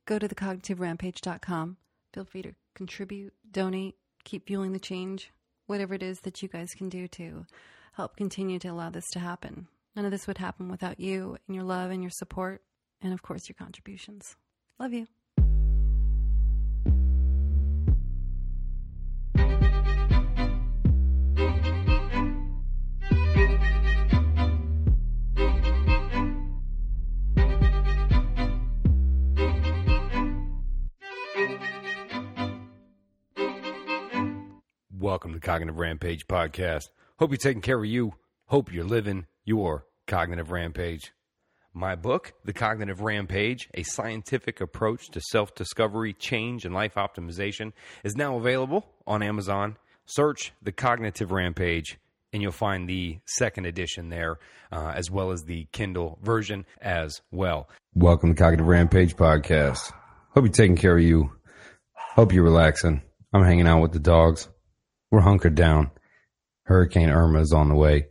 go to thecognitiveRampage.com. Feel free to contribute, donate, keep fueling the change, whatever it is that you guys can do to help continue to allow this to happen. None of this would happen without you and your love and your support, and of course your contributions. Love you. Welcome to Cognitive Rampage Podcast. Hope you're taking care of you. Hope you're living your Cognitive Rampage. My book, The Cognitive Rampage, A Scientific Approach to Self-Discovery, Change, and Life Optimization, is now available on Amazon. Search The Cognitive Rampage, and you'll find the second edition there, as well as the Kindle version as well. Welcome to Cognitive Rampage Podcast. Hope you're taking care of you. Hope you're relaxing. I'm hanging out with the dogs. We're hunkered down. Hurricane Irma is on the way.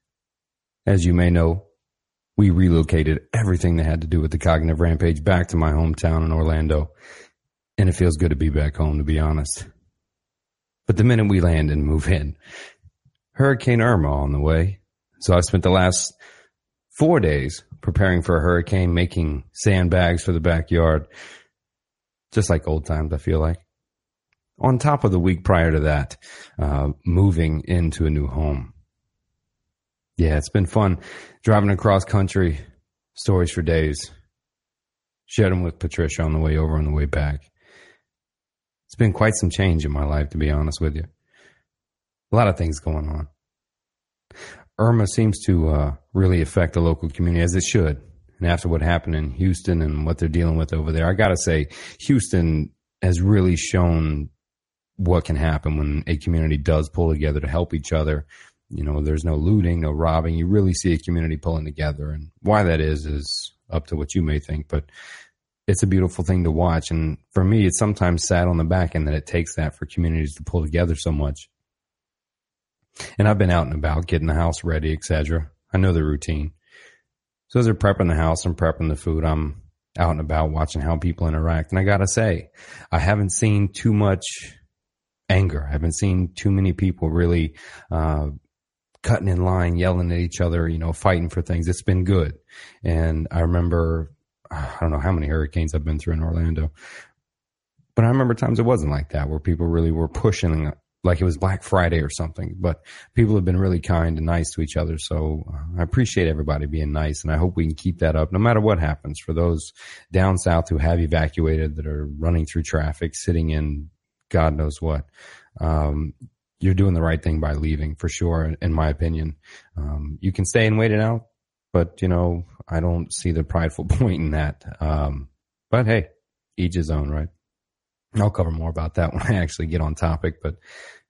As you may know, we relocated everything that had to do with the Cognitive Rampage back to my hometown in Orlando. And it feels good to be back home, to be honest. But the minute we land and move in, Hurricane Irma on the way. So I spent the last 4 days preparing for a hurricane, making sandbags for the backyard. Just like old times, I feel like. On top of the week prior to that, moving into a new home. Yeah, it's been fun driving across country, stories for days. Shared them with Patricia on the way over and the way back. It's been quite some change in my life, to be honest with you. A lot of things going on. Irma seems to really affect the local community, as it should. And after what happened in Houston and what they're dealing with over there, I got to say, Houston has really shown what can happen when a community does pull together to help each other. You know, there's no looting, no robbing. You really see a community pulling together. And why that is up to what you may think. But it's a beautiful thing to watch. And for me, it's sometimes sad on the back end that it takes that for communities to pull together so much. And I've been out and about, getting the house ready, etc. I know the routine. So as they're prepping the house and prepping the food, I'm out and about watching how people interact. And I got to say, I haven't seen too much anger. I haven't seen too many people really cutting in line, yelling at each other, you know, fighting for things. It's been good. And I remember, I don't know how many hurricanes I've been through in Orlando, but I remember times it wasn't like that, where people really were pushing like it was Black Friday or something. But people have been really kind and nice to each other. So I appreciate everybody being nice, and I hope we can keep that up no matter what happens. For those down south who have evacuated, that are running through traffic, sitting in God knows what, you're doing the right thing by leaving, for sure, in my opinion. You can stay and wait it out, but, you know, I don't see the prideful point in that. But hey, each his own, right? I'll cover more about that when I actually get on topic, but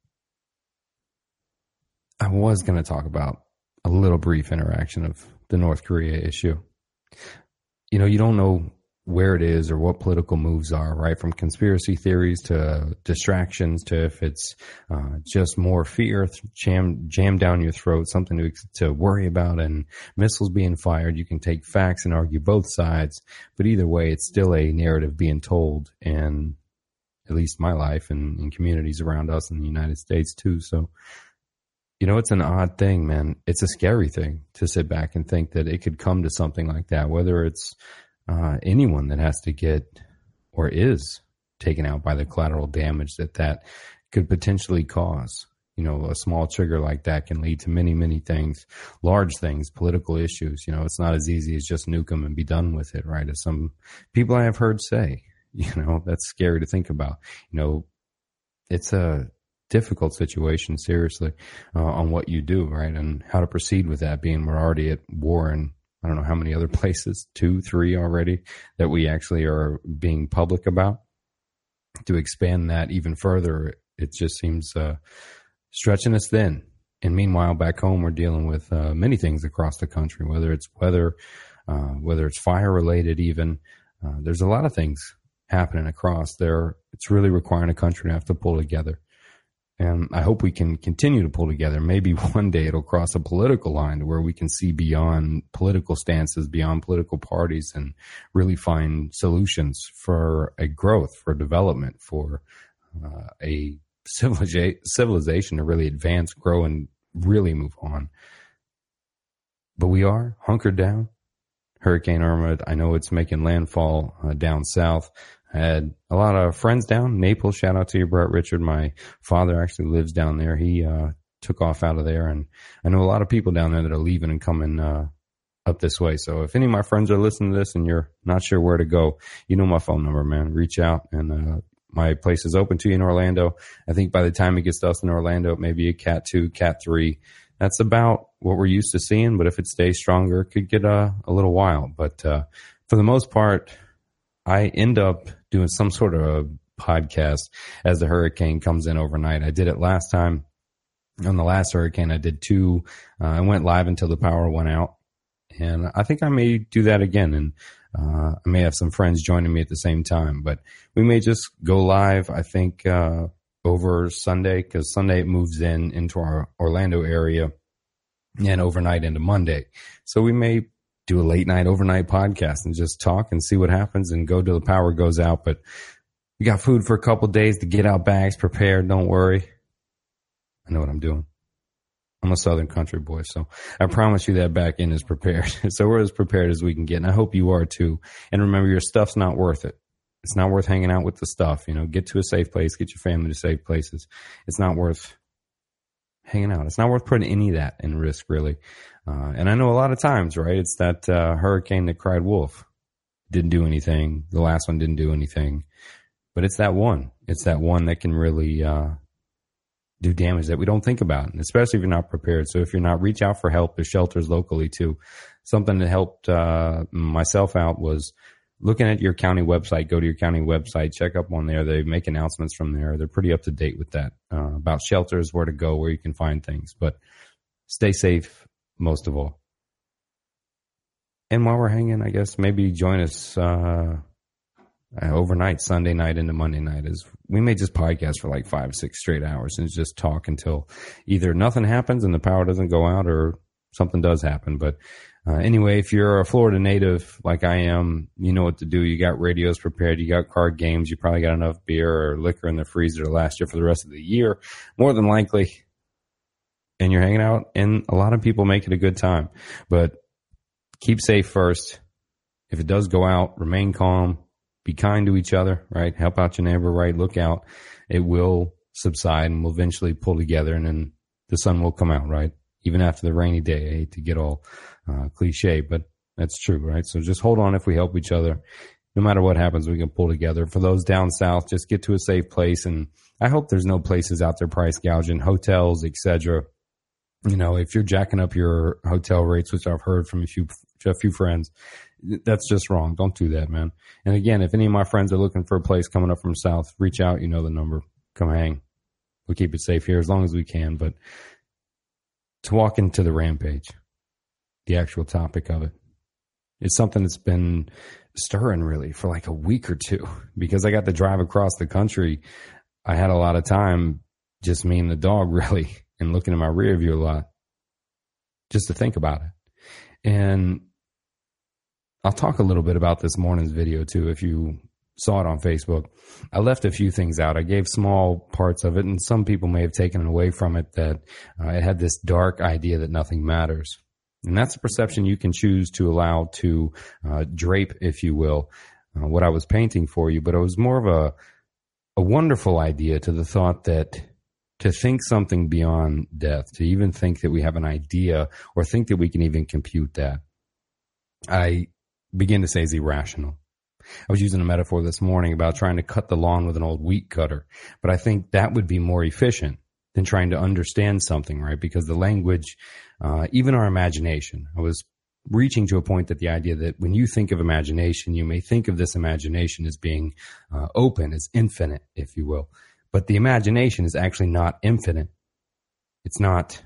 I was going to talk about a little brief interaction of the North Korea issue. You know, you don't know where it is or what political moves are, right? From conspiracy theories to distractions to if it's just more fear jammed down your throat, something to worry about, and missiles being fired. You can take facts and argue both sides, but either way, it's still a narrative being told, and at least my life and in communities around us in the United States too. So, you know, it's an odd thing, man. It's a scary thing to sit back and think that it could come to something like that, whether it's anyone that has to get or is taken out by the collateral damage that could potentially cause. You know, a small trigger like that can lead to many, many things, large things, political issues. You know, it's not as easy as just nuke them and be done with it, right? As some people I have heard say, you know, that's scary to think about. You know, it's a difficult situation, seriously, on what you do, right? And how to proceed with that, being we're already at war in I don't know how many other places, 2, 3 already, that we actually are being public about. To expand that even further, it just seems stretching us thin. And meanwhile, back home, we're dealing with many things across the country, whether it's weather, whether it's fire related even. There's a lot of things happening across there. It's really requiring a country to have to pull together. And I hope we can continue to pull together. Maybe one day it'll cross a political line where we can see beyond political stances, beyond political parties, and really find solutions for a growth, for development, for a civilization to really advance, grow, and really move on. But we are hunkered down. Hurricane Irma, I know it's making landfall down south. I had a lot of friends down Naples. Shout out to you, Brett Richard. My father actually lives down there. He took off out of there, and I know a lot of people down there that are leaving and coming up this way. So if any of my friends are listening to this and you're not sure where to go, you know my phone number, man. Reach out, and my place is open to you in Orlando. I think by the time it gets to us in Orlando, it may be a Cat 2, Cat 3. That's about what we're used to seeing, but if it stays stronger, it could get a little wild. But for the most part, I end up doing some sort of a podcast as the hurricane comes in overnight. I did it last time. On the last hurricane, I did 2. I went live until the power went out. And I think I may do that again. And I may have some friends joining me at the same time. But we may just go live, I think, over Sunday, because Sunday it moves into our Orlando area and overnight into Monday. So we may do a late night overnight podcast and just talk and see what happens and go till the power goes out. But we got food for a couple of days to get out bags prepared. Don't worry. I know what I'm doing. I'm a Southern country boy, so I promise you that back end is prepared. So we're as prepared as we can get, and I hope you are too. And remember, your stuff's not worth it. It's not worth hanging out with the stuff. Get to a safe place, get your family to safe places. It's not worth hanging out. It's not worth putting any of that in risk, really. And I know a lot of times, right, it's that hurricane that cried wolf. Didn't do anything. The last one didn't do anything. But it's that one. It's that one that can really do damage that we don't think about, and especially if you're not prepared. So if you're not, reach out for help. There's shelters locally, too. Something that helped myself out was looking at your county website. Go to your county website, check up on there. They make announcements from there. They're pretty up to date with that, about shelters, where to go, where you can find things. But stay safe, most of all. And while we're hanging, I guess maybe join us overnight, Sunday night into Monday night. We may just podcast for like 5 or 6 straight hours and just talk until either nothing happens and the power doesn't go out, or something does happen. But anyway, if you're a Florida native like I am, you know what to do. You got radios prepared. You got card games. You probably got enough beer or liquor in the freezer to last you for the rest of the year, more than likely. And you're hanging out, and a lot of people make it a good time. But keep safe first. If it does go out, remain calm. Be kind to each other, right? Help out your neighbor, right? Look out. It will subside and we'll eventually pull together, and then the sun will come out, right? Even after the rainy day. I hate to get all cliche, but that's true, right? So just hold on. If we help each other, no matter what happens, we can pull together. For those down south, just get to a safe place. And I hope there's no places out there price gouging, hotels, etc. If you're jacking up your hotel rates, which I've heard from a few friends, that's just wrong. Don't do that, man. And again, if any of my friends are looking for a place coming up from south, reach out. You know the number. Come hang. We'll keep it safe here as long as we can. But to walk into the rampage, the actual topic of it, it's something that's been stirring really for like a week or two, because I got to drive across the country. I had a lot of time, just me and the dog really, and looking in my rear view a lot, just to think about it. And I'll talk a little bit about this morning's video too, if you saw it on Facebook. I left a few things out. I gave small parts of it, and some people may have taken away from it that it had this dark idea that nothing matters. And that's a perception you can choose to allow to drape, if you will, what I was painting for you. But it was more of a wonderful idea to the thought that to think something beyond death, to even think that we have an idea or think that we can even compute that, I begin to say is irrational. I was using a metaphor this morning about trying to cut the lawn with an old wheat cutter, but I think that would be more efficient than trying to understand something, right? Because the language, even our imagination, I was reaching to a point that the idea that when you think of imagination, you may think of this imagination as being open, as infinite, if you will. But the imagination is actually not infinite. It's not.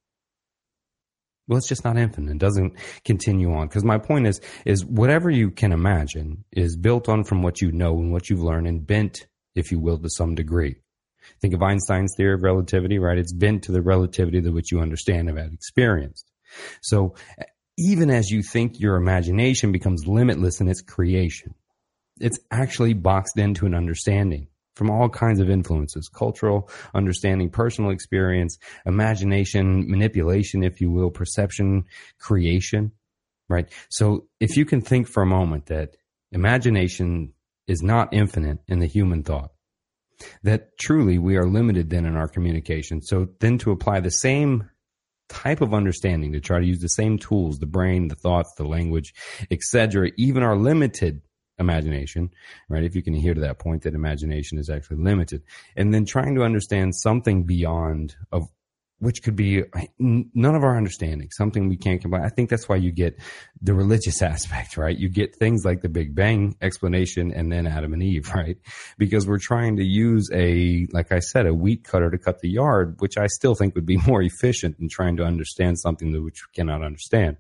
Well, it's just not infinite. It doesn't continue on. Because my point is whatever you can imagine is built on from what you know and what you've learned, and bent, if you will, to some degree. Think of Einstein's theory of relativity, right? It's bent to the relativity to which you understand and have experienced. So even as you think your imagination becomes limitless in its creation, it's actually boxed into an understanding from all kinds of influences: cultural understanding, personal experience, imagination, manipulation, if you will, perception, creation, right? So if you can think for a moment that imagination is not infinite in the human thought, that truly we are limited then in our communication. So then to apply the same type of understanding, to try to use the same tools, the brain, the thoughts, the language, etc., even our limited imagination, right? If you can hear to that point that imagination is actually limited, and then trying to understand something beyond, of which could be none of our understanding, something we can't combine. I think that's why you get the religious aspect, right? You get things like the Big Bang explanation and then Adam and Eve, right? Because we're trying to use like I said, a wheat cutter to cut the yard, which I still think would be more efficient than trying to understand something that which we cannot understand.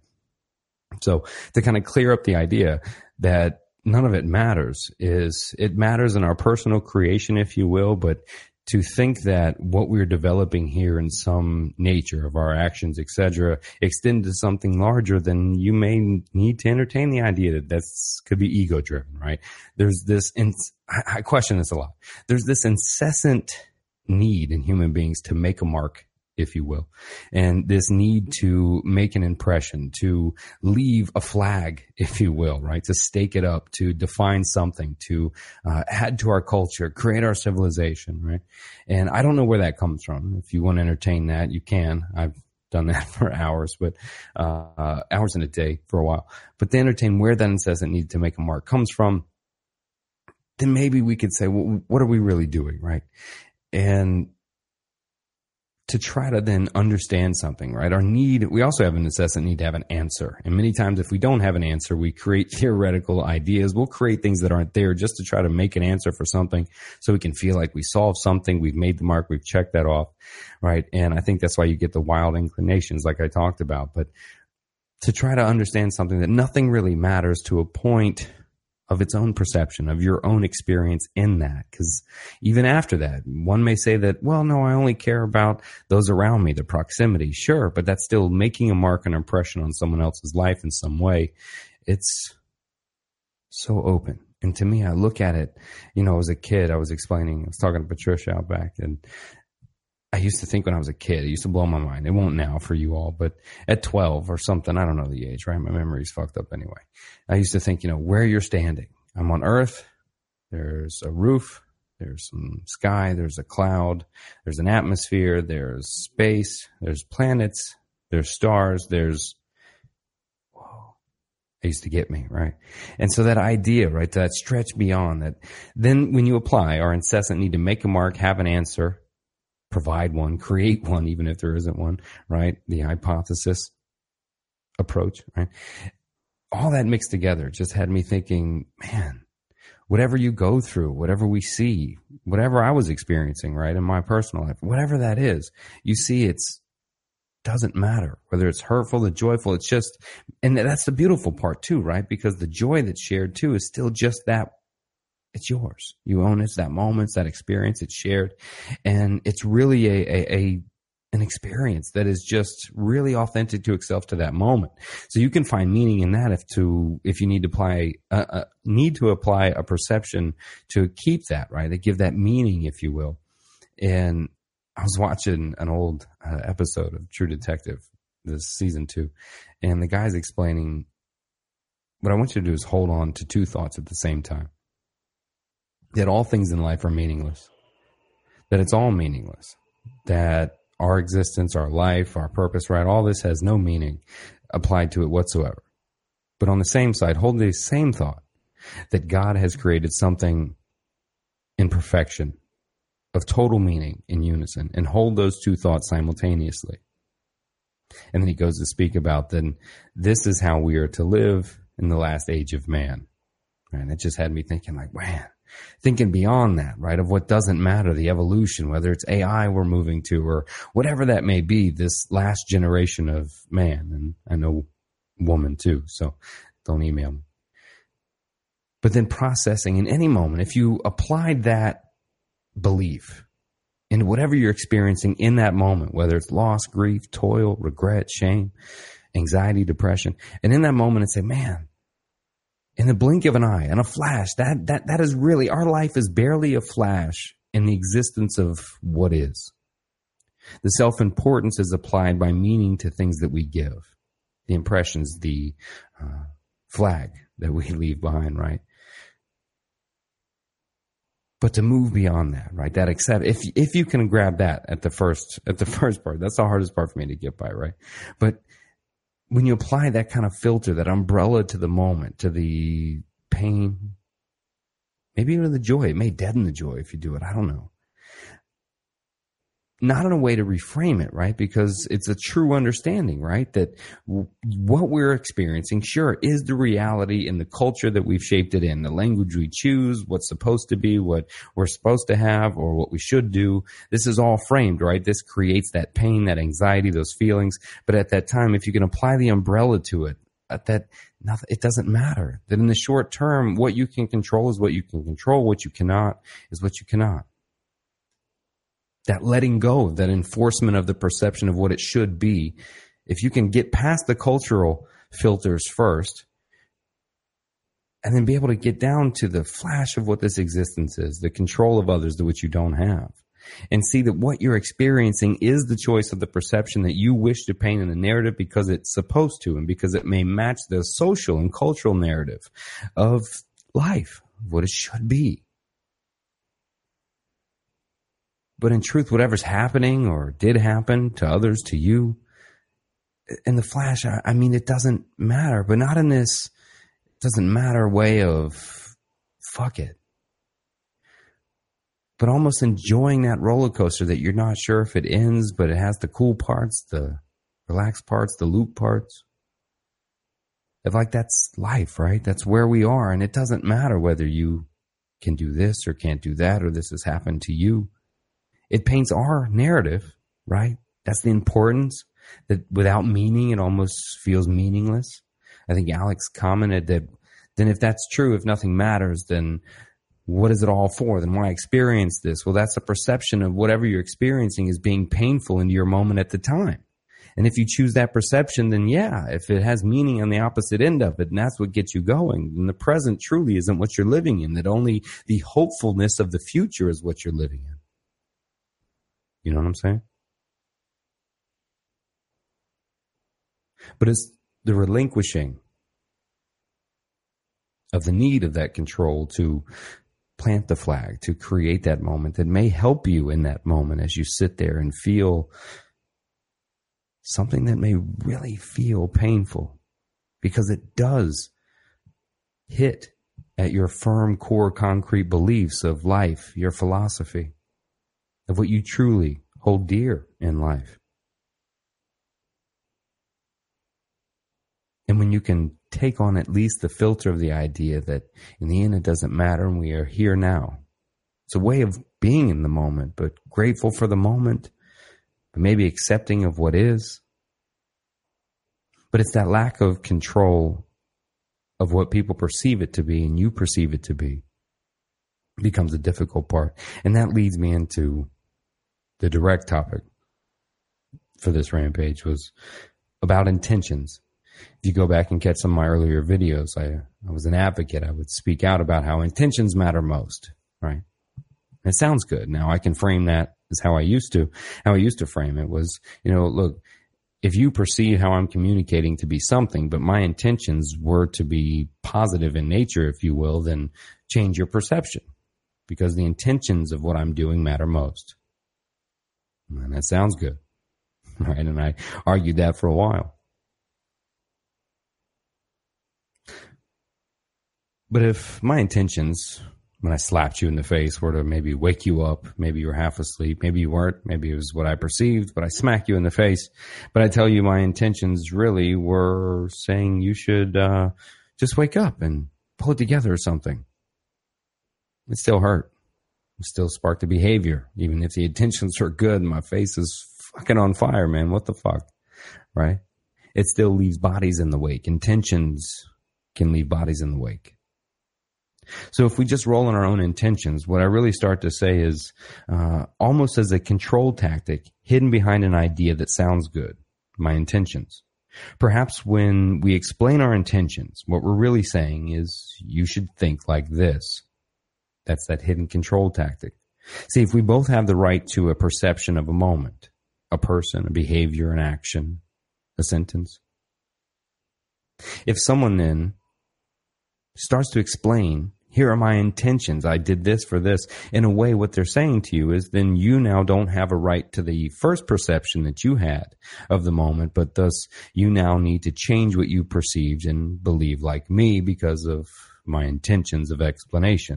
So to kind of clear up the idea that none of it matters, it matters in our personal creation, if you will, but to think that what we're developing here in some nature of our actions, etc., extend to something larger, then you may need to entertain the idea that could be ego driven, right? There's this, I question this a lot. There's this incessant need in human beings to make a mark, if you will, and this need to make an impression, to leave a flag, if you will, right? To stake it up, to define something, to add to our culture, create our civilization, right? And I don't know where that comes from. If you want to entertain that, you can. I've done that for hours, but hours in a day for a while. But to entertain where that incessant need to make a mark comes from, then maybe we could say, well, what are we really doing, right? And to try to then understand something, right? We also have an incessant need to have an answer. And many times if we don't have an answer, we create theoretical ideas. We'll create things that aren't there just to try to make an answer for something so we can feel like we solved something, we've made the mark, we've checked that off, right? And I think that's why you get the wild inclinations like I talked about. But to try to understand something that nothing really matters to a point of its own perception, of your own experience in that. Because even after that, one may say that, well, no, I only care about those around me, the proximity. Sure, but that's still making a mark, an impression on someone else's life in some way. It's so open. And to me, I look at it, as a kid, I was talking to Patricia out back, and I used to think when I was a kid, it used to blow my mind. It won't now for you all, but at 12 or something, I don't know the age, right? My memory's fucked up anyway. I used to think, where you're standing. I'm on Earth. There's a roof. There's some sky. There's a cloud. There's an atmosphere. There's space. There's planets. There's stars. Whoa. It used to get me, right? And so that idea, right, that stretch beyond that, then when you apply our incessant need to make a mark, have an answer, provide one, create one, even if there isn't one, right? The hypothesis approach, right? All that mixed together just had me thinking, man, whatever you go through, whatever we see, whatever I was experiencing, right, in my personal life, whatever that is, you see, doesn't matter whether it's hurtful or joyful. It's just, and that's the beautiful part too, right? Because the joy that's shared too is still just that. It's yours. You own it. It's that moment, it's that experience. It's shared. And it's really an experience that is just really authentic to itself to that moment. So you can find meaning in that if you need to apply a perception to keep that, right? To give that meaning, if you will. And I was watching an old episode of True Detective, this season 2, and the guy's explaining, what I want you to do is hold on to two thoughts at the same time. That all things in life are meaningless, that it's all meaningless, that our existence, our life, our purpose, right, all this has no meaning applied to it whatsoever. But on the same side, hold the same thought that God has created something in perfection, of total meaning in unison, and hold those two thoughts simultaneously. And then he goes to speak about then this is how we are to live in the last age of man. And it just had me thinking like, man, thinking beyond that, right, of what doesn't matter, the evolution, whether it's AI we're moving to or whatever that may be, this last generation of man, and I know woman too, so don't email me. But then processing in any moment, if you applied that belief into whatever you're experiencing in that moment, whether it's loss, grief, toil, regret, shame, anxiety, depression. And in that moment, and say, man, in the blink of an eye, in a flash, that is really, our life is barely a flash in the existence of what is. The self-importance is applied by meaning to things that we give. The impressions, the flag that we leave behind, right? But to move beyond that, right? That accept, if you can grab that at the first part, that's the hardest part for me to get by, right? But when you apply that kind of filter, that umbrella to the moment, to the pain, maybe even the joy, it may deaden the joy if you do it. I don't know. Not in a way to reframe it, right? Because it's a true understanding, right? That what we're experiencing, sure, is the reality in the culture that we've shaped it in, the language we choose, what's supposed to be, what we're supposed to have, or what we should do. This is all framed, right? This creates that pain, that anxiety, those feelings. But at that time, if you can apply the umbrella to it, it doesn't matter. That in the short term, what you can control is what you can control. What you cannot is what you cannot. That letting go, that enforcement of the perception of what it should be, if you can get past the cultural filters first, and then be able to get down to the flash of what this existence is, the control of others to which you don't have, and see that what you're experiencing is the choice of the perception that you wish to paint in the narrative because it's supposed to, and because it may match the social and cultural narrative of life, what it should be. But in truth, whatever's happening or did happen to others, to you, in the flash, I mean, it doesn't matter. But not in this doesn't matter way of fuck it. But almost enjoying that roller coaster that you're not sure if it ends, but it has the cool parts, the relaxed parts, the loop parts. If like that's life, right? That's where we are. And it doesn't matter whether you can do this or can't do that or this has happened to you. It paints our narrative, right? That's the importance, that without meaning, it almost feels meaningless. I think Alex commented that then if that's true, if nothing matters, then what is it all for? Then why experience this? Well, that's a perception of whatever you're experiencing is being painful into your moment at the time. And if you choose that perception, then yeah, if it has meaning on the opposite end of it, and that's what gets you going, then the present truly isn't what you're living in, that only the hopefulness of the future is what you're living in. You know what I'm saying? But it's the relinquishing of the need of that control to plant the flag, to create that moment that may help you in that moment as you sit there and feel something that may really feel painful, because it does hit at your firm core concrete beliefs of life, your philosophy, of what you truly hold dear in life. And when you can take on at least the filter of the idea that in the end it doesn't matter and we are here now. It's a way of being in the moment, but grateful for the moment, but maybe accepting of what is. But it's that lack of control of what people perceive it to be and you perceive it to be becomes a difficult part. And that leads me into the direct topic for this rampage, was about intentions. If you go back and catch some of my earlier videos, I was an advocate. I would speak out about how intentions matter most, right? And it sounds good. Now I can frame that as how I used to frame it was, look, if you perceive how I'm communicating to be something, but my intentions were to be positive in nature, if you will, then change your perception, because the intentions of what I'm doing matter most. And that sounds good, right? And I argued that for a while. But if my intentions, when I slapped you in the face, were to maybe wake you up, maybe you were half asleep, maybe you weren't, maybe it was what I perceived, but I smack you in the face. But I tell you my intentions really were saying you should just wake up and pull it together or something. It still hurt. It still sparked the behavior. Even if the intentions are good, my face is fucking on fire, man. What the fuck? Right? It still leaves bodies in the wake. Intentions can leave bodies in the wake. So if we just roll in our own intentions, what I really start to say is almost as a control tactic hidden behind an idea that sounds good, my intentions. Perhaps when we explain our intentions, what we're really saying is you should think like this. That's that hidden control tactic. See, if we both have the right to a perception of a moment, a person, a behavior, an action, a sentence. If someone then starts to explain, here are my intentions, I did this for this, in a way what they're saying to you is then you now don't have a right to the first perception that you had of the moment, but thus you now need to change what you perceived and believe like me because of my intentions of explanation.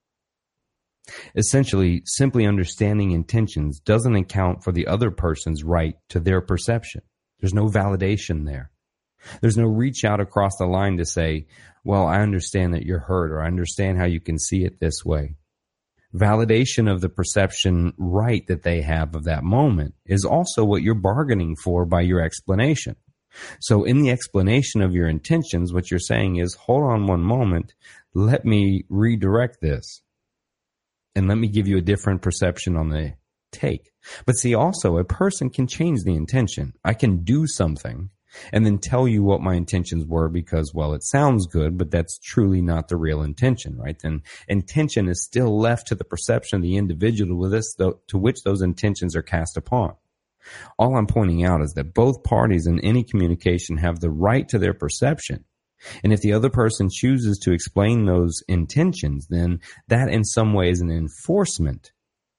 Essentially, simply understanding intentions doesn't account for the other person's right to their perception. There's no validation there. There's no reach out across the line to say, well, I understand that you're hurt, or I understand how you can see it this way. Validation of the perception right that they have of that moment is also what you're bargaining for by your explanation. So in the explanation of your intentions, what you're saying is, hold on one moment, let me redirect this, and let me give you a different perception on the take. But see, also, a person can change the intention. I can do something and then tell you what my intentions were because, well, it sounds good, but that's truly not the real intention, right? Then intention is still left to the perception of the individual with this, to which those intentions are cast upon. All I'm pointing out is that both parties in any communication have the right to their perception. And if the other person chooses to explain those intentions, then that in some way is an enforcement,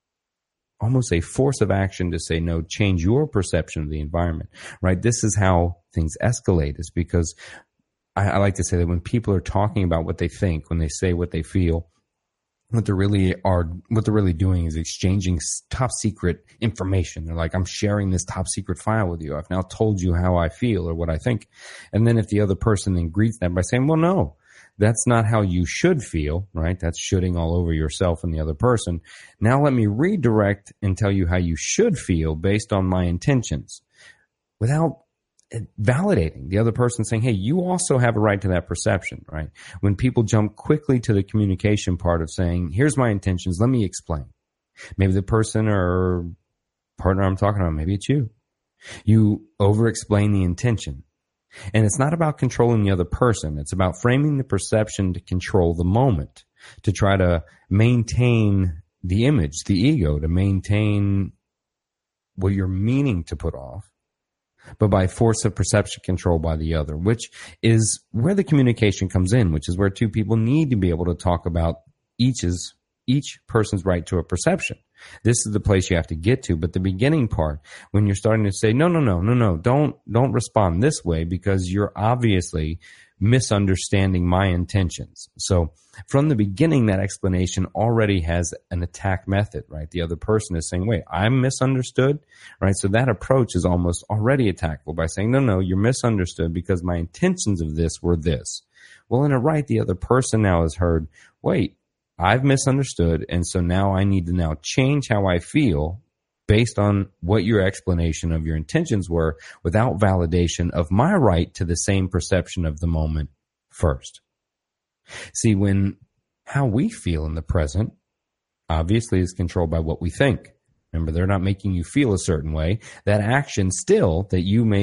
almost a force of action to say, no, change your perception of the environment, right? This is how things escalate, is because I like to say that when people are talking about what they think, when they say what they feel, what they're really doing is exchanging top secret information. They're like, I'm sharing this top secret file with you. I've now told you how I feel or what I think. And then if the other person then greets that by saying, well, no, that's not how you should feel, right? That's shooting all over yourself and the other person. Now let me redirect and tell you how you should feel based on my intentions, without validating the other person, saying, hey, you also have a right to that perception, right? When people jump quickly to the communication part of saying, here's my intentions, let me explain. Maybe the person or partner I'm talking about, maybe it's you. You over-explain the intention. And it's not about controlling the other person. It's about framing the perception to control the moment, to try to maintain the image, the ego, to maintain what you're meaning to put off, but by force of perception control by the other, which is where the communication comes in, which is where two people need to be able to talk about each person's right to a perception. This is the place you have to get to. But the beginning part, when you're starting to say, no, don't respond this way because you're obviously misunderstanding my intentions. So from the beginning, that explanation already has an attack method, right? The other person is saying, wait, I'm misunderstood, right? So that approach is almost already attackable by saying, no, you're misunderstood because my intentions of this were this. Well, in a right, the other person now has heard, wait, I've misunderstood, and so now I need to now change how I feel based on what your explanation of your intentions were without validation of my right to the same perception of the moment first. See, when how we feel in the present obviously is controlled by what we think. Remember, they're not making you feel a certain way. That action still that you may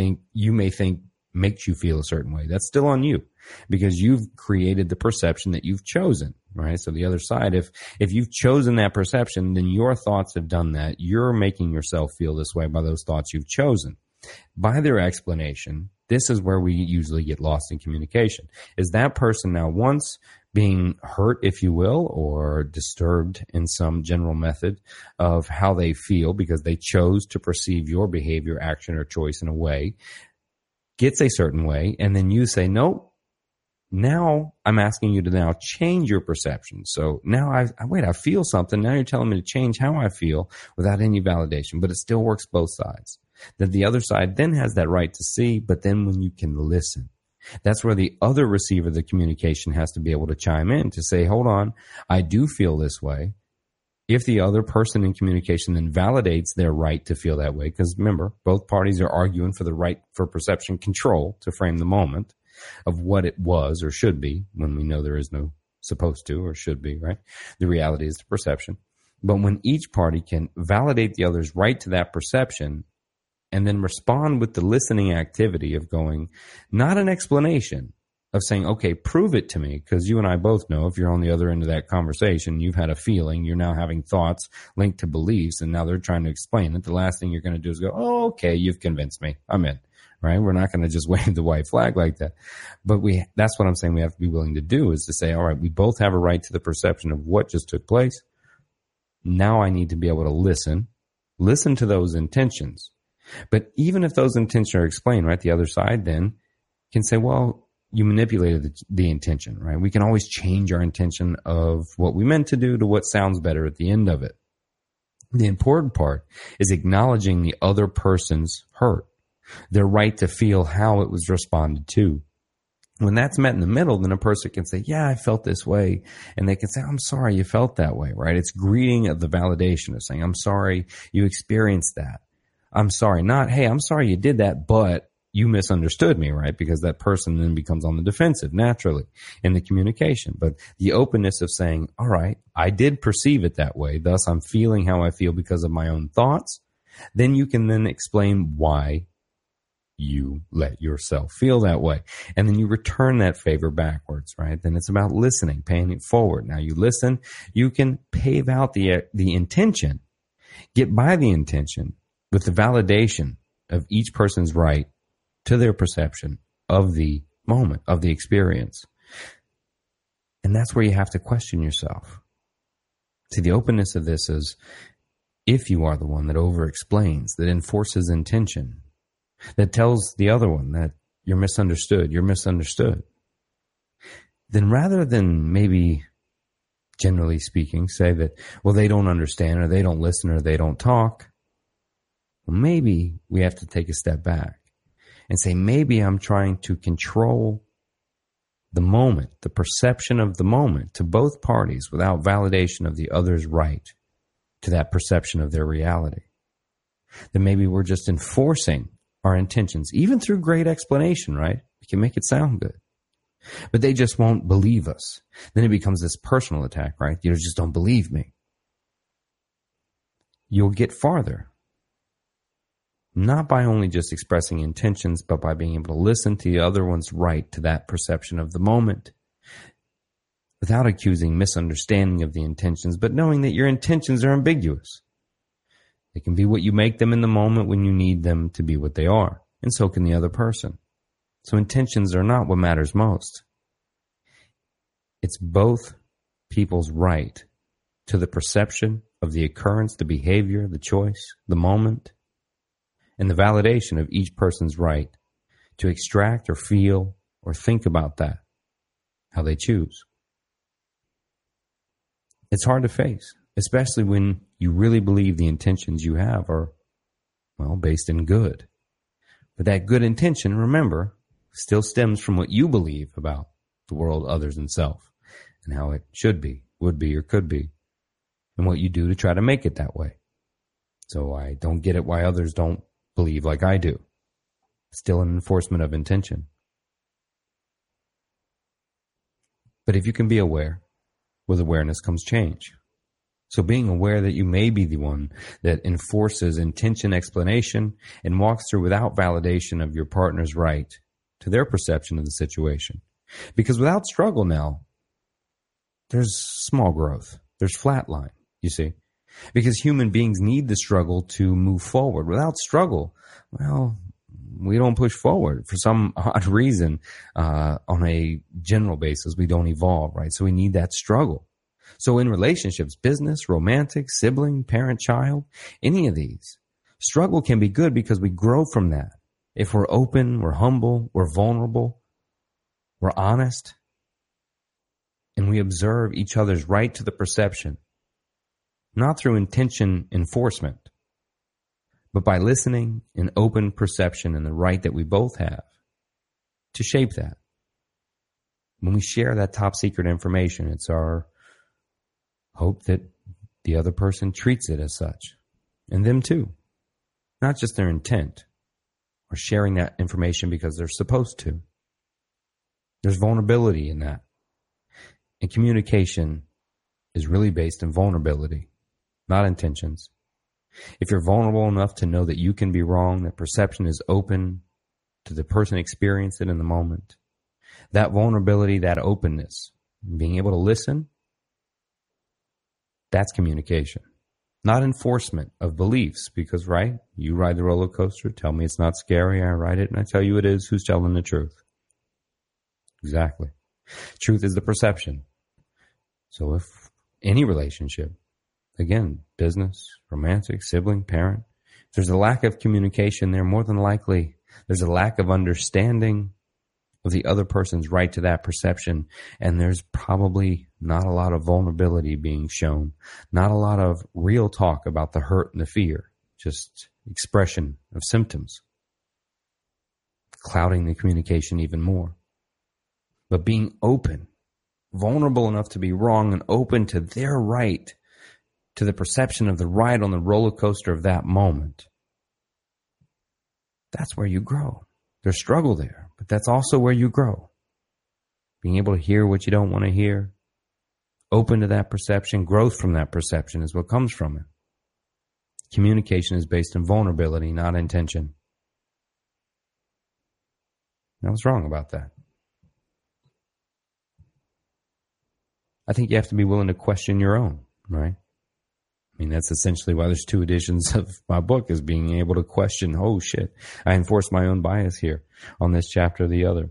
think makes you feel a certain way. That's still on you because you've created the perception that you've chosen, right? So the other side, if you've chosen that perception, then your thoughts have done that. You're making yourself feel this way by those thoughts you've chosen. By their explanation, this is where we usually get lost in communication. Is that person now once being hurt, if you will, or disturbed in some general method of how they feel because they chose to perceive your behavior, action, or choice in a way, gets a certain way, and then you say, nope, now I'm asking you to now change your perception. So now I feel something. Now you're telling me to change how I feel without any validation, but it still works both sides. That the other side then has that right to see, but then when you can listen, that's where the other receiver of the communication has to be able to chime in to say, hold on, I do feel this way. If the other person in communication then validates their right to feel that way, because remember, both parties are arguing for the right for perception control to frame the moment of what it was or should be when we know there is no supposed to or should be, right? The reality is the perception. But when each party can validate the other's right to that perception and then respond with the listening activity of going, not an explanation, of saying, okay, prove it to me, because you and I both know if you're on the other end of that conversation, you've had a feeling, you're now having thoughts linked to beliefs, and now they're trying to explain it. The last thing you're going to do is go, oh, okay, you've convinced me. I'm in, right? We're not going to just wave the white flag like that. But that's what I'm saying we have to be willing to do, is to say, all right, we both have a right to the perception of what just took place. Now I need to be able to listen to those intentions. But even if those intentions are explained, right, the other side then can say, well, you manipulated the intention, right? We can always change our intention of what we meant to do to what sounds better at the end of it. The important part is acknowledging the other person's hurt, their right to feel how it was responded to. When that's met in the middle, then a person can say, yeah, I felt this way. And they can say, I'm sorry you felt that way, right? It's greeting of the validation of saying, I'm sorry you experienced that. I'm sorry, not, hey, I'm sorry you did that, but you misunderstood me, right? Because that person then becomes on the defensive naturally in the communication. But the openness of saying, all right, I did perceive it that way. Thus, I'm feeling how I feel because of my own thoughts. Then you can then explain why you let yourself feel that way. And then you return that favor backwards, right? Then it's about listening, paying it forward. Now you listen, you can pave out the intention, get by the intention with the validation of each person's right to their perception of the moment, of the experience. And that's where you have to question yourself. See, the openness of this is, if you are the one that over-explains, that enforces intention, that tells the other one that you're misunderstood, then rather than maybe, generally speaking, say that, well, they don't understand, or they don't listen, or they don't talk, well, maybe we have to take a step back and say, maybe I'm trying to control the moment, the perception of the moment to both parties without validation of the other's right to that perception of their reality. Then maybe we're just enforcing our intentions, even through great explanation, right? We can make it sound good. But they just won't believe us. Then it becomes this personal attack, right? You just don't believe me. You'll get farther. Not by only just expressing intentions, but by being able to listen to the other one's right to that perception of the moment without accusing misunderstanding of the intentions, but knowing that your intentions are ambiguous. They can be what you make them in the moment when you need them to be what they are, and so can the other person. So intentions are not what matters most. It's both people's right to the perception of the occurrence, the behavior, the choice, the moment, and the validation of each person's right to extract or feel or think about that, how they choose. It's hard to face, especially when you really believe the intentions you have are, well, based in good. But that good intention, remember, still stems from what you believe about the world, others, and self, and how it should be, would be, or could be, and what you do to try to make it that way. So I don't get it why others don't believe like I do. Still an enforcement of intention. But if you can be aware, with awareness comes change. So being aware that you may be the one that enforces intention explanation and walks through without validation of your partner's right to their perception of the situation. Because without struggle now, there's small growth. There's flat line, you see. Because human beings need the struggle to move forward. Without struggle, well, we don't push forward. For some odd reason, on a general basis, we don't evolve, right? So we need that struggle. So in relationships, business, romantic, sibling, parent, child, any of these, struggle can be good because we grow from that. If we're open, we're humble, we're vulnerable, we're honest, and we observe each other's right to the perception, not through intention enforcement, but by listening and open perception and the right that we both have to shape that. When we share that top secret information, it's our hope that the other person treats it as such, and them too, not just their intent or sharing that information because they're supposed to. There's vulnerability in that. And communication is really based in vulnerability, not intentions. If you're vulnerable enough to know that you can be wrong, that perception is open to the person experiencing it in the moment, that vulnerability, that openness, being able to listen, that's communication. Not enforcement of beliefs, because, right, you ride the roller coaster, tell me it's not scary, I ride it, and I tell you it is. Who's telling the truth? Exactly. Truth is the perception. So if any relationship, again, business, romantic, sibling, parent, if there's a lack of communication there, more than likely there's a lack of understanding of the other person's right to that perception, and there's probably not a lot of vulnerability being shown, not a lot of real talk about the hurt and the fear, just expression of symptoms, clouding the communication even more. But being open, vulnerable enough to be wrong and open to their right to the perception of the ride on the roller coaster of that moment, that's where you grow. There's struggle there, but that's also where you grow. Being able to hear what you don't want to hear, open to that perception, growth from that perception is what comes from it. Communication is based in vulnerability, not intention. Now, what's wrong about that? I think you have to be willing to question your own, right? I mean, that's essentially why there's 2 editions of my book, is being able to question, oh shit, I enforce my own bias here on this chapter or the other.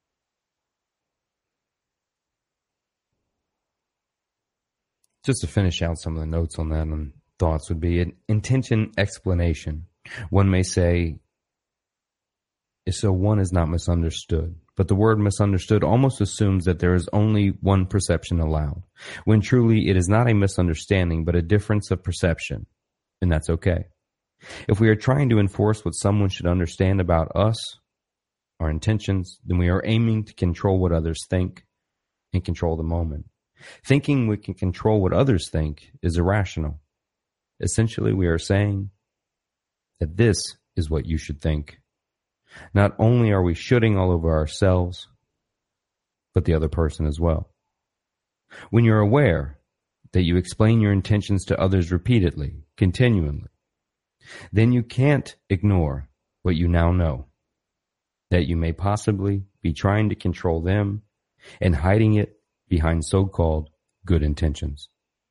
Just to finish out some of the notes on that and thoughts would be an intention explanation. One may say, so one is not misunderstood. But the word misunderstood almost assumes that there is only one perception allowed, when truly it is not a misunderstanding, but a difference of perception, and that's okay. If we are trying to enforce what someone should understand about us, our intentions, then we are aiming to control what others think and control the moment. Thinking we can control what others think is irrational. Essentially, we are saying that this is what you should think. Not only are we shooting all over ourselves, but the other person as well. When you're aware that you explain your intentions to others repeatedly, continually, then you can't ignore what you now know, that you may possibly be trying to control them and hiding it behind so-called good intentions.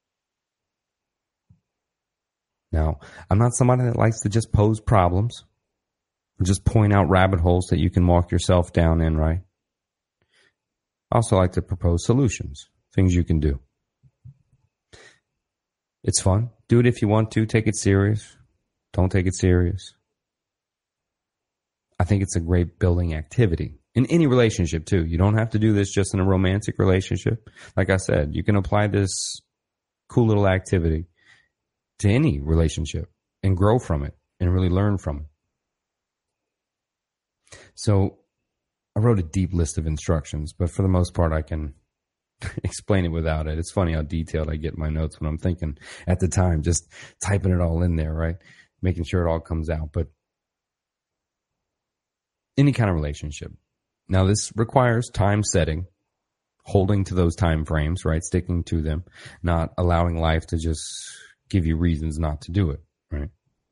Now, I'm not somebody that likes to just pose problems, just point out rabbit holes that you can walk yourself down in, right? I also like to propose solutions, things you can do. It's fun. Do it if you want to. Take it serious. Don't take it serious. I think it's a great building activity in any relationship too. You don't have to do this just in a romantic relationship. Like I said, you can apply this cool little activity to any relationship and grow from it and really learn from it. So I wrote a deep list of instructions, but for the most part, I can explain it without it. It's funny how detailed I get in my notes when I'm thinking at the time, just typing it all in there, right? Making sure it all comes out. But any kind of relationship. Now, this requires time setting, holding to those time frames, right? Sticking to them, not allowing life to just give you reasons not to do it, right?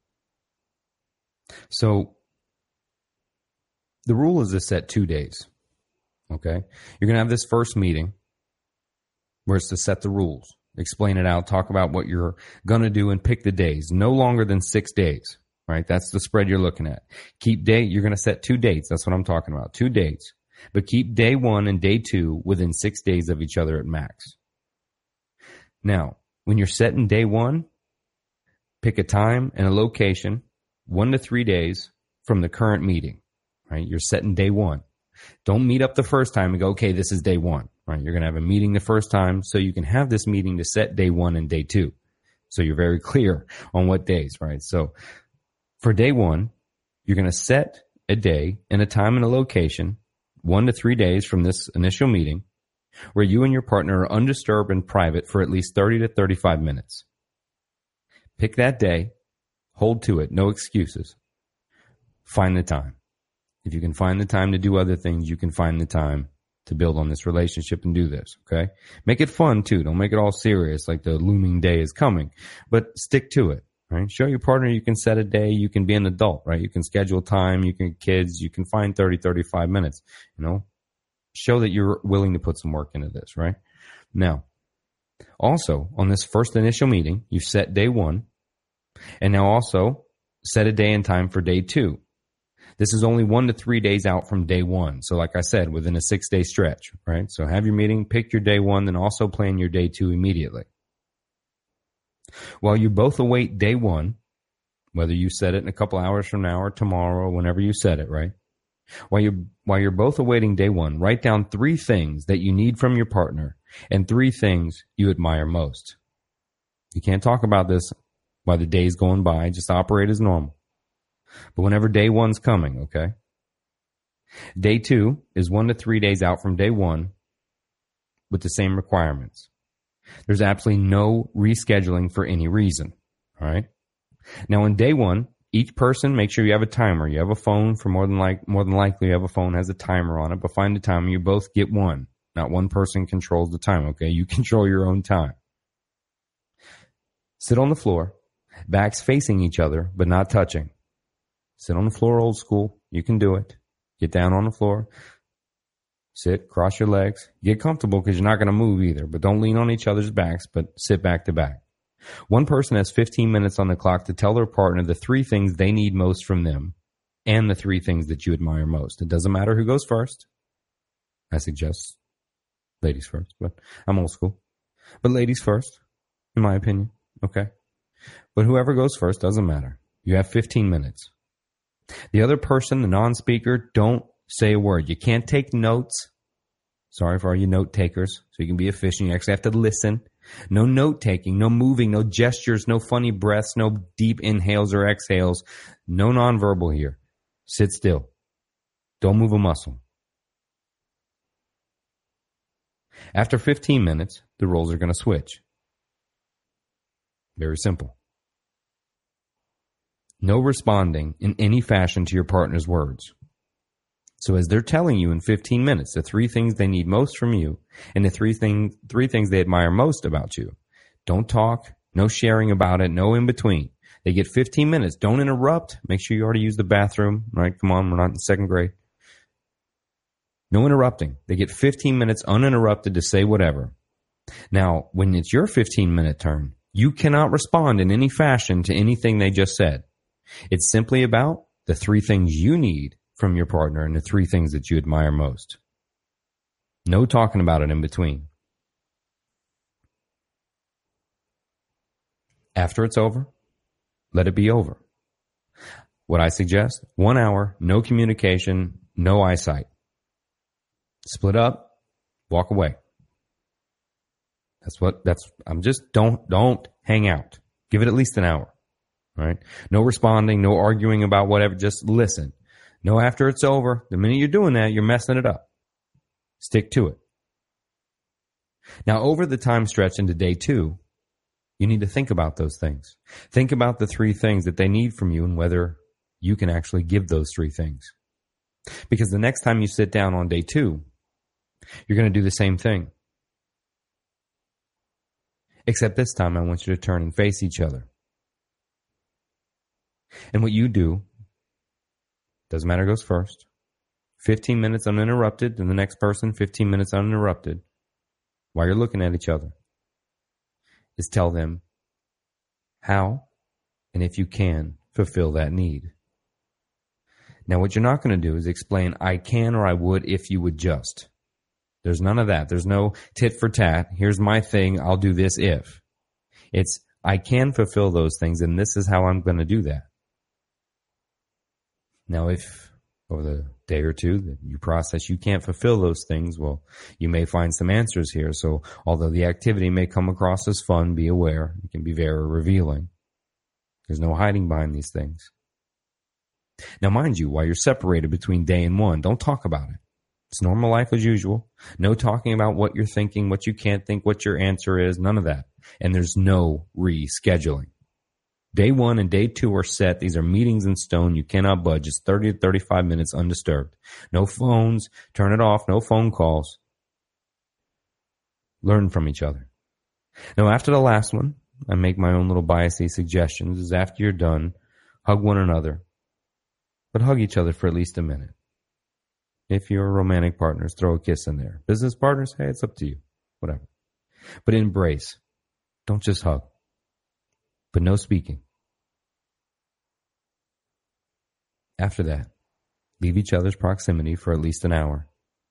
So the rule is to set 2 days, okay? You're going to have this first meeting where it's to set the rules, explain it out, talk about what you're going to do, and pick the days. No longer than 6 days, right? That's the spread you're looking at. Keep date. You're going to set 2 dates. That's what I'm talking about, 2 dates. But keep day 1 and day 2 within 6 days of each other at max. Now, when you're setting day 1, pick a time and a location 1 to 3 days from the current meeting. Right? You're setting day 1. Don't meet up the first time and go, okay, this is day 1. Right? You're going to have a meeting the first time so you can have this meeting to set day 1 and day 2. So you're very clear on what days, right? So for day 1, you're going to set a day and a time and a location 1 to 3 days from this initial meeting where you and your partner are undisturbed and private for at least 30 to 35 minutes. Pick that day, hold to it, no excuses. Find the time. If you can find the time to do other things, you can find the time to build on this relationship and do this, okay? Make it fun, too. Don't make it all serious like the looming day is coming, but stick to it, right? Show your partner you can set a day. You can be an adult, right? You can schedule time. You can kids. You can find 30, 35 minutes, Show that you're willing to put some work into this, right? Now, also, on this first initial meeting, you set day 1, and now also set a day and time for day 2. This is only 1 to 3 days out from day 1. So like I said, within a 6-day stretch, right? So have your meeting, pick your day 1, then also plan your day 2 immediately. While you both await day 1, whether you set it in a couple hours from now or tomorrow, whenever you set it, right? While you're both awaiting day 1, write down 3 things that you need from your partner and 3 things you admire most. You can't talk about this while the day's going by. Just operate as normal. But whenever day 1's coming, okay? Day 2 is 1 to 3 days out from day 1 with the same requirements. There's absolutely no rescheduling for any reason, all right? Now, on day 1, each person, make sure you have a timer. You have a phone. For more than likely, you have a phone has a timer on it. But find a timer. You both get one. Not one person controls the time, okay? You control your own time. Sit on the floor, backs facing each other, but not touching. Sit on the floor old school. You can do it. Get down on the floor. Sit, cross your legs. Get comfortable because you're not going to move either. But don't lean on each other's backs, but sit back to back. One person has 15 minutes on the clock to tell their partner the 3 things they need most from them and the 3 things that you admire most. It doesn't matter who goes first. I suggest ladies first, but I'm old school. But ladies first, in my opinion. Okay. But whoever goes first doesn't matter. You have 15 minutes. The other person, the non-speaker, don't say a word. You can't take notes. Sorry for all you note takers. So you can be efficient. You actually have to listen. No note taking, no moving, no gestures, no funny breaths, no deep inhales or exhales. No nonverbal here. Sit still. Don't move a muscle. After 15 minutes, the roles are going to switch. Very simple. No responding in any fashion to your partner's words. So as they're telling you in 15 minutes the 3 things they need most from you and the 3 things they admire most about you, don't talk, no sharing about it, no in between. They get 15 minutes. Don't interrupt. Make sure you already use the bathroom, right? Come on, we're not in 2nd grade. No interrupting. They get 15 minutes uninterrupted to say whatever. Now, when it's your 15-minute turn, you cannot respond in any fashion to anything they just said. It's simply about the 3 things you need from your partner and the 3 things that you admire most. No talking about it in between. After it's over, let it be over. What I suggest, 1 hour, no communication, no eyesight. Split up, walk away. Don't hang out. Give it at least an hour. All right? No responding, no arguing about whatever, just listen. No, after it's over, the minute you're doing that, you're messing it up. Stick to it. Now, over the time stretch into day 2, you need to think about those things. Think about the 3 things that they need from you and whether you can actually give those 3 things. Because the next time you sit down on day 2, you're going to do the same thing. Except this time, I want you to turn and face each other. And what you do, doesn't matter who goes first, 15 minutes uninterrupted, and the next person, 15 minutes uninterrupted, while you're looking at each other, is tell them how, and if you can, fulfill that need. Now, what you're not going to do is explain, I can or I would if you would just. There's none of that. There's no tit for tat. Here's my thing. I'll do this if. It's, I can fulfill those things, and this is how I'm going to do that. Now, if over the day or 2 that you process you can't fulfill those things, well, you may find some answers here. So although the activity may come across as fun, be aware. It can be very revealing. There's no hiding behind these things. Now, mind you, while you're separated between day and 1, don't talk about it. It's normal life as usual. No talking about what you're thinking, what you can't think, what your answer is, none of that. And there's no rescheduling. Day 1 and day 2 are set. These are meetings in stone. You cannot budge. It's 30 to 35 minutes undisturbed. No phones. Turn it off. No phone calls. Learn from each other. Now, after the last one, I make my own little biasy suggestions, is after you're done, hug one another. But hug each other for at least a minute. If you're romantic partners, throw a kiss in there. Business partners, hey, it's up to you. Whatever. But embrace. Don't just hug. But no speaking. After that, leave each other's proximity for at least an hour.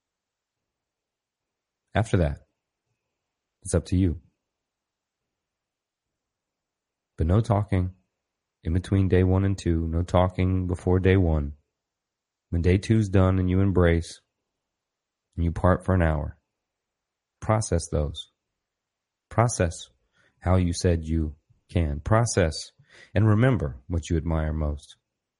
After that, it's up to you. But no talking in between day 1 and 2. No talking before day 1. When day 2's done and you embrace and you part for an hour, process those. Process how you said you can. Process and remember what you admire most.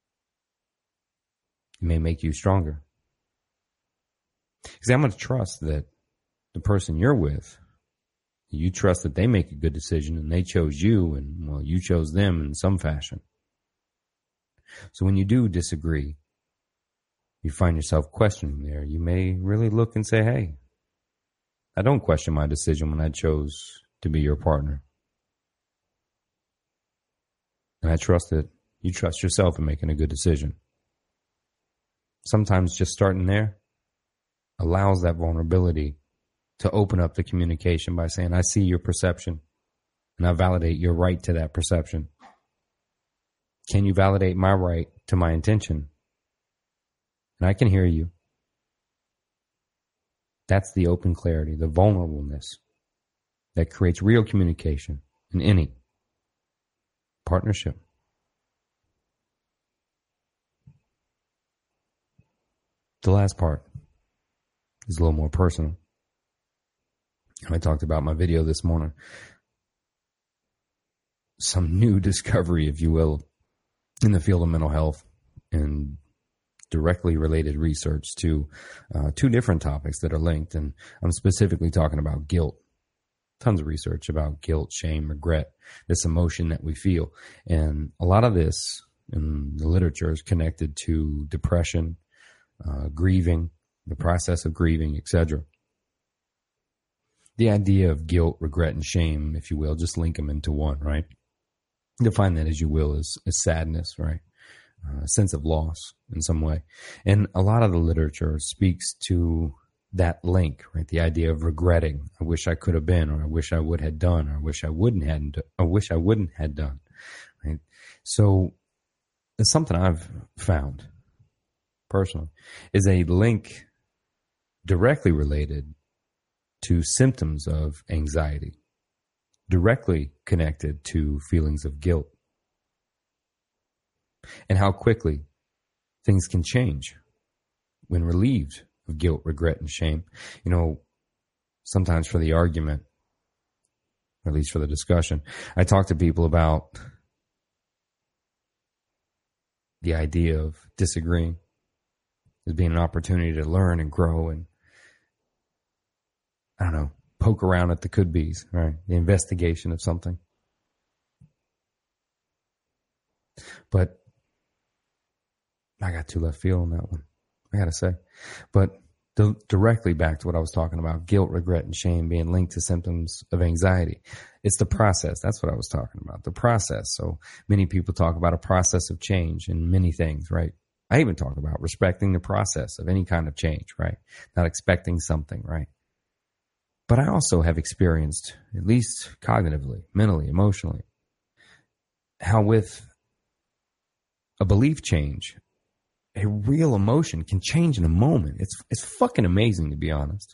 It may make you stronger. Because I'm going to trust that the person you're with, you trust that they make a good decision and they chose you and, well, you chose them in some fashion. So when you do disagree, you find yourself questioning there. You may really look and say, hey, I don't question my decision when I chose to be your partner. And I trust that you trust yourself in making a good decision. Sometimes just starting there allows that vulnerability to open up the communication by saying, I see your perception and I validate your right to that perception. Can you validate my right to my intention? And I can hear you. That's the open clarity, the vulnerableness that creates real communication in any partnership. The last part is a little more personal. I talked about my video this morning. Some new discovery, if you will, in the field of mental health and directly related research to 2 different topics that are linked. And I'm specifically talking about guilt. Tons of research about guilt, shame, regret, this emotion that we feel. And a lot of this in the literature is connected to depression, grieving, the process of grieving, etc. The idea of guilt, regret, and shame, if you will, just link them into one, right? Define that as you will as sadness, right? A sense of loss in some way. And a lot of the literature speaks to that link, right? The idea of regretting. I wish I could have been, or I wish I would have done, or I wish I wouldn't have done, right? So it's something I've found personally is a link directly related to symptoms of anxiety, directly connected to feelings of guilt, and how quickly things can change when relieved of guilt, regret, and shame. You know, sometimes for the argument, or at least for the discussion, I talk to people about the idea of disagreeing as being an opportunity to learn and grow and, I don't know, poke around at the could-bes, right? The investigation of something. But I got 2 left field on that one, I got to say. But directly back to what I was talking about, guilt, regret, and shame being linked to symptoms of anxiety. It's the process. That's what I was talking about, the process. So many people talk about a process of change in many things, right? I even talk about respecting the process of any kind of change, right? Not expecting something, right? But I also have experienced, at least cognitively, mentally, emotionally, how with a belief change, a real emotion can change in a moment. It's fucking amazing, to be honest.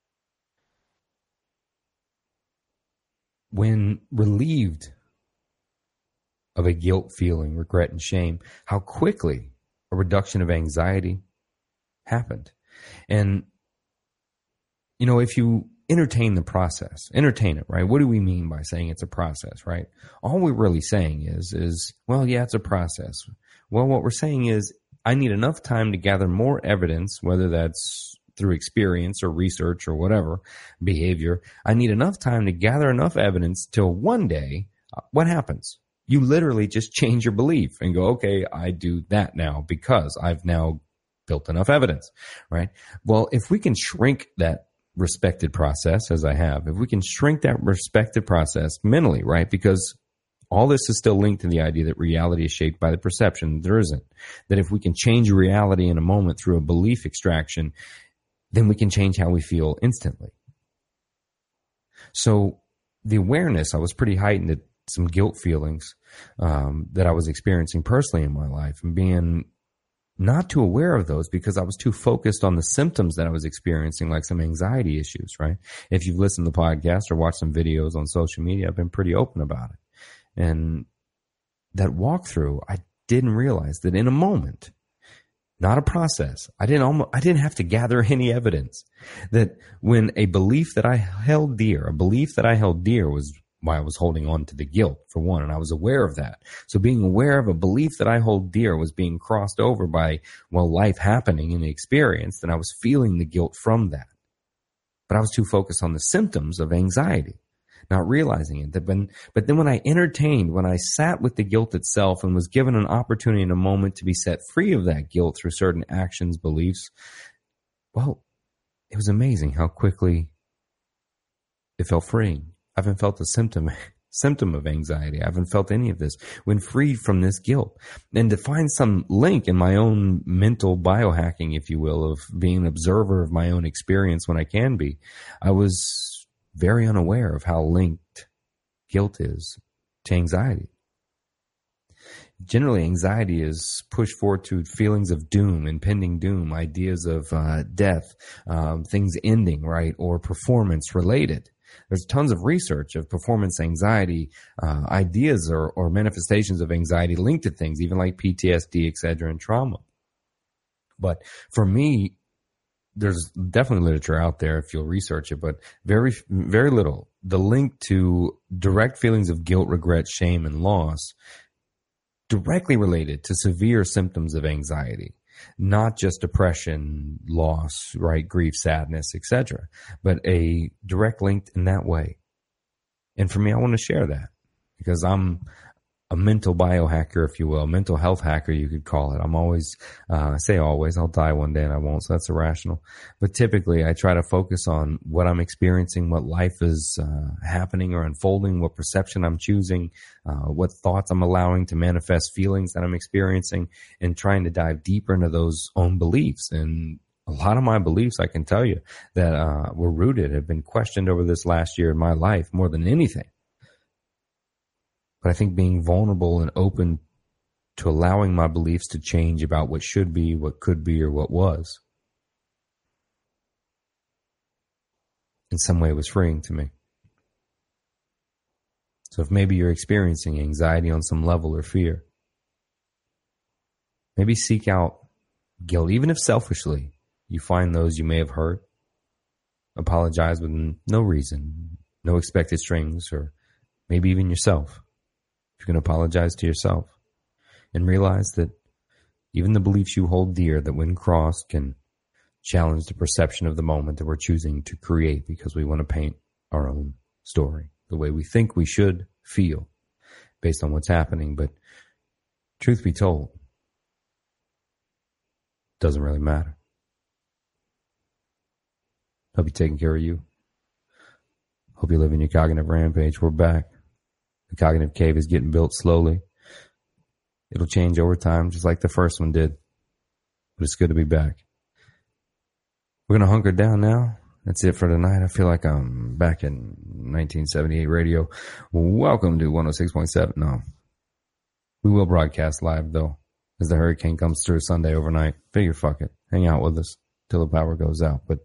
When relieved of a guilt feeling, regret, and shame, how quickly a reduction of anxiety happened. And, you know, if you entertain the process, entertain it, right? What do we mean by saying it's a process, right? All we're really saying is, well, yeah, it's a process. Well, what we're saying is, I need enough time to gather more evidence, whether that's through experience or research or whatever, behavior. I need enough time to gather enough evidence till one day, what happens? You literally just change your belief and go, okay, I do that now because I've now built enough evidence, right? Well, if we can shrink that respected process, as I have, if we can shrink that respected process mentally, right? Because all this is still linked to the idea that reality is shaped by the perception. There isn't. That if we can change reality in a moment through a belief extraction, then we can change how we feel instantly. So the awareness, I was pretty heightened at some guilt feelings that I was experiencing personally in my life, and being not too aware of those because I was too focused on the symptoms that I was experiencing, like some anxiety issues, right? If you've listened to the podcast or watched some videos on social media, I've been pretty open about it. And that walkthrough, I didn't realize that in a moment, not a process, I didn't have to gather any evidence, that when a belief that I held dear was why I was holding on to the guilt, for one, and I was aware of that. So being aware of a belief that I hold dear was being crossed over by, life happening in the experience, and I was feeling the guilt from that. But I was too focused on the symptoms of anxiety, not realizing it. But then when I sat with the guilt itself and was given an opportunity in a moment to be set free of that guilt through certain actions, beliefs, it was amazing how quickly it felt freeing. I haven't felt a symptom of anxiety. I haven't felt any of this when freed from this guilt. And to find some link in my own mental biohacking, if you will, of being an observer of my own experience when I can be, I was very unaware of how linked guilt is to anxiety. Generally, anxiety is pushed forward to feelings of doom, impending doom, ideas of death, things ending, right, or performance related. There's tons of research of performance anxiety, ideas or manifestations of anxiety linked to things, even like PTSD, etc., and trauma. But for me, there's definitely literature out there if you'll research it, but very, very little. The link to direct feelings of guilt, regret, shame, and loss directly related to severe symptoms of anxiety. Not just depression, loss, right, grief, sadness, etc., but a direct link in that way. And for me, I want to share that because I'm a mental biohacker, if you will, mental health hacker, you could call it. I'm always, I say always, I'll die one day and I won't, so that's irrational. But typically I try to focus on what I'm experiencing, what life is happening or unfolding, what perception I'm choosing, what thoughts I'm allowing to manifest feelings that I'm experiencing, and trying to dive deeper into those own beliefs. And a lot of my beliefs, I can tell you, that were rooted, have been questioned over this last year in my life more than anything. But I think being vulnerable and open to allowing my beliefs to change about what should be, what could be, or what was, in some way was freeing to me. So if maybe you're experiencing anxiety on some level or fear, maybe seek out guilt, even if selfishly you find those you may have hurt. Apologize with no reason, no expected strings, or maybe even yourself. You can apologize to yourself and realize that even the beliefs you hold dear, that when crossed can challenge the perception of the moment that we're choosing to create because we want to paint our own story the way we think we should feel based on what's happening. But truth be told, it doesn't really matter. Hope you're taking care of you. Hope you live in your cognitive rampage. We're back. The cognitive cave is getting built slowly. It'll change over time, just like the first one did. But it's good to be back. We're going to hunker down now. That's it for tonight. I feel like I'm back in 1978 radio. Welcome to 106.7. No. We will broadcast live, though, as the hurricane comes through Sunday overnight. Figure fuck it. Hang out with us till the power goes out. But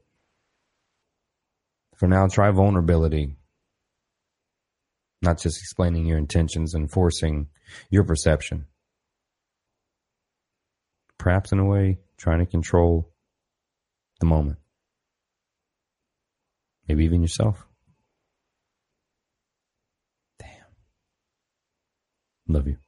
for now, try vulnerability. Not just explaining your intentions and forcing your perception. Perhaps in a way, trying to control the moment. Maybe even yourself. Damn. Love you.